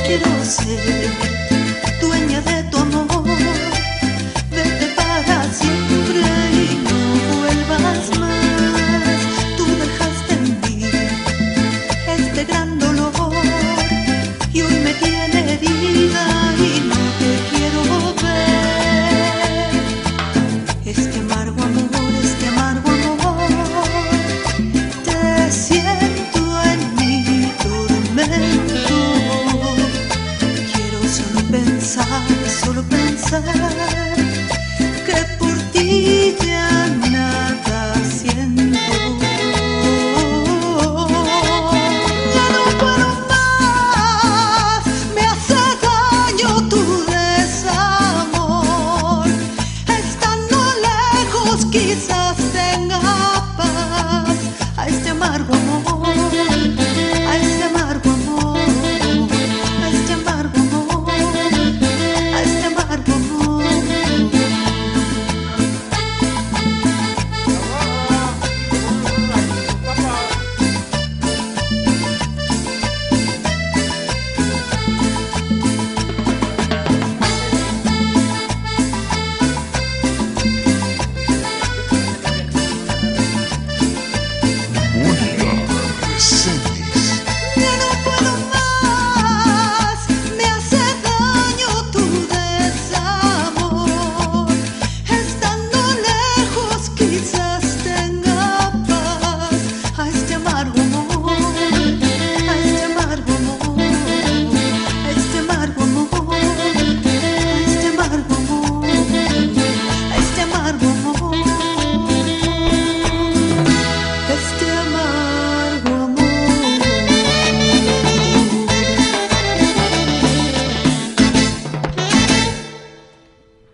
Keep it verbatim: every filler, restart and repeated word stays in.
quiero ser dueña de tu amor. Vete para siempre y no vuelvas más. Tú dejaste en mí este gran dolor y hoy me tiene herida y no te quiero ver. Este amargo amor, este amargo amor, te siento en mi tormento. Quiero solo pensar, solo pensar que por ti ya